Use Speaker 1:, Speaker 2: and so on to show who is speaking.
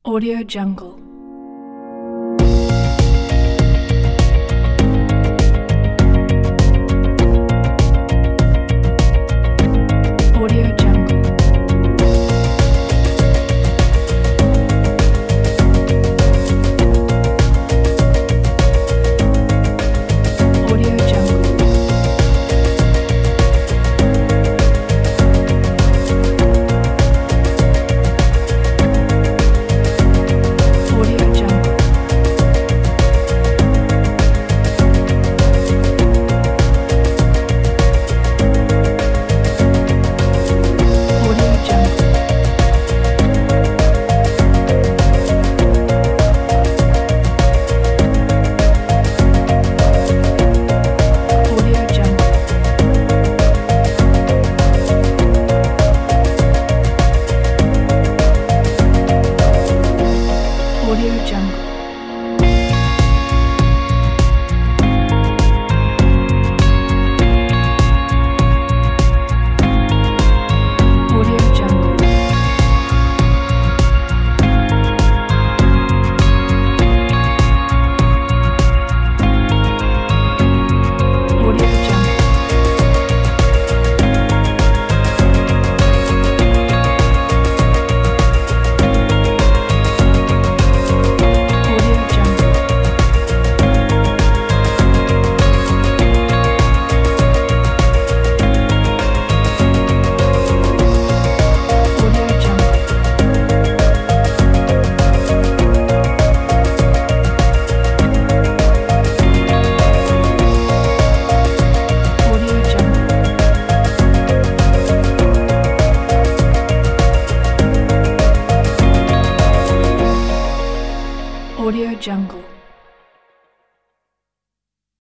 Speaker 1: Audio Jungle. Audio Jungle. Audio Jungle. Audio Jungle. Audio Jungle. Audio Jungle. Audio Jungle. Audio Jungle. Audio Jungle. Audio Jungle. Audio Jungle. Audio Jungle. Audio Jungle.